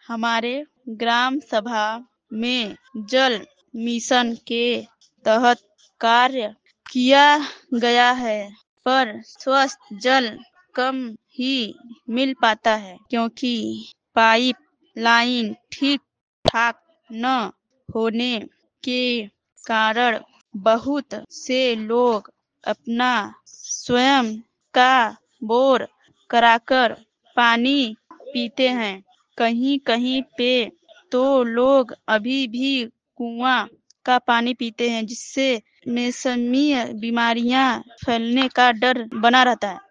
हमारे ग्राम सभा में जल मिशन के तहत कार्य किया गया है, पर स्वच्छ जल कम ही मिल पाता है क्योंकि पाइप लाइन ठीक ठाक न होने के कारण बहुत से लोग अपना स्वयं का बोर कराकर पानी पीते हैं। कहीं कहीं पे तो लोग अभी भी कुआं का पानी पीते हैं, जिससे मौसमी बीमारियां फैलने का डर बना रहता है।